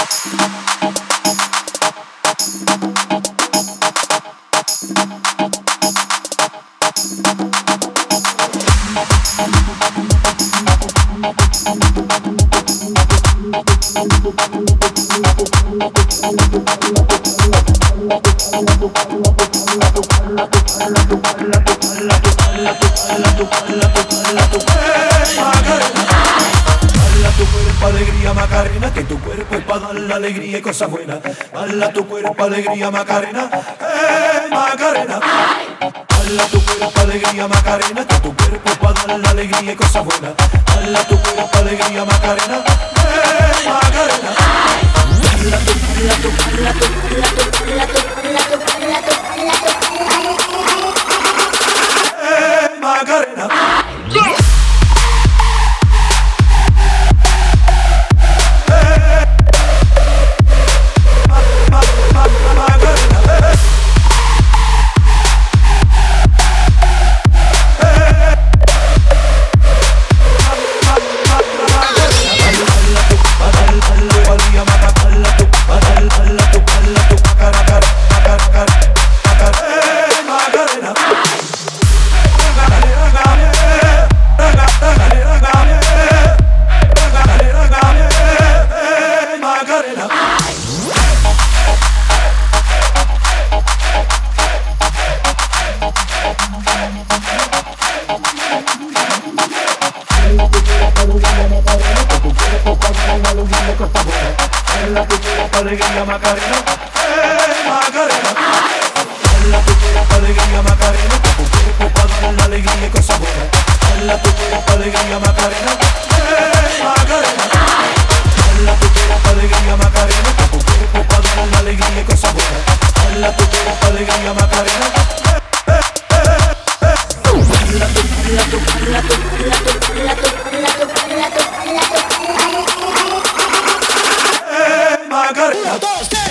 Alegría Macarena, que tu cuerpo es para dar la alegría y cosas buenas. Bala tu cuerpo, alegría Macarena, Macarena. Bala tu cuerpo, alegría Macarena, que tu cuerpo es para dar la alegría y cosas buenas. Bala tu cuerpo, alegría Macarena, Macarena. Bala tu, bala tu, bala tu, bala tu, bala tu, bala tu, bala tu, bala tu, Macarena. Alegría Macarena, Macarena. Bala tu cuerpo, alegría Macarena, que tu cuerpo para dar la alegría y cosas buenas. Bala tu cuerpo, alegría Macarena, Macarena. Bala tu cuerpo, alegría Macarena, que tu cuerpo para dar la alegría y cosas buenas. Bala tu cuerpo, alegría Macarena. Bala tu, bala tu, bala tu, bala tu, bala tu, bala tu, bala tu, bala tu, Macarena.